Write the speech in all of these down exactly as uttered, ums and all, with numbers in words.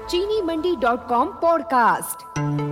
चीनी Mandi dot com podcast.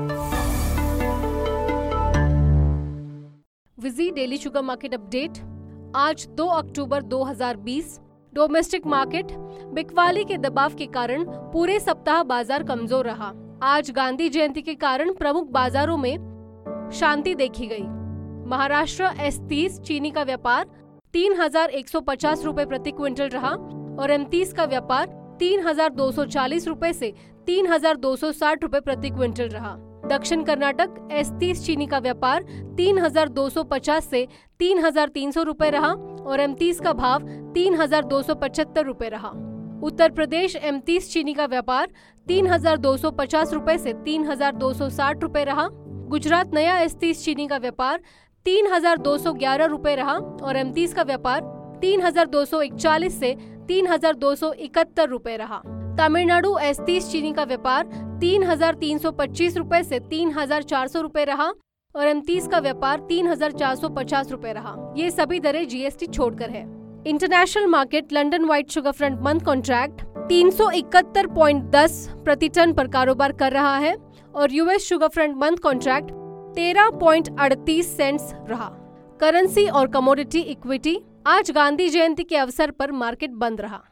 विजी daily sugar market update. आज दो अक्टूबर दो हज़ार बीस। डोमेस्टिक मार्केट बिकवाली के दबाव के कारण पूरे सप्ताह बाजार कमजोर रहा। आज गांधी जयंती के कारण प्रमुख बाजारों में शांति देखी गई। महाराष्ट्र एस तीस चीनी का व्यापार तीन हजार एक सौ पचास रूपए प्रति क्विंटल रहा और एम तीस का व्यापार तीन हजार दो सौ चालीस रूपए से तीन हजार दो सौ साठ रूपए प्रति क्विंटल रहा। दक्षिण कर्नाटक एस तीस चीनी का व्यापार तीन हजार दो सौ पचास से तीन हजार तीन सौ रूपए रहा और एम तीस का भाव तीन हजार दो सौ पचहत्तर रूपए रहा। उत्तर प्रदेश एम तीस चीनी का व्यापार तीन हजार दो सौ पचास रूपए से तीन हजार दो सौ साठ रूपए रहा। गुजरात नया एस तीस चीनी का व्यापार तीन हजार दो सौ ग्यारह रूपए रहा और एम तीस का व्यापार तीन हजार दो सौ इकतालीस से तीन हजार दो सौ इकहत्तर रूपए रहा। तमिलनाडु एस तीस चीनी का व्यापार तीन हजार तीन सौ पच्चीस रूपए से तीन हजार चार सौ रूपए रहा और एम तीस का व्यापार तीन हजार चार सौ पचास रूपए रहा। ये सभी दरें जी एस टी छोड़कर है। International market London white sugar front month contract तीन सौ इकहत्तर पॉइंट दस प्रति टन पर कारोबार कर रहा है और US sugar front month contract तेरह पॉइंट अड़तीस सेंट्स रहा। करेंसी और कमोडिटी इक्विटी। आज गांधी जयंती के अवसर पर मार्केट बंद रहा।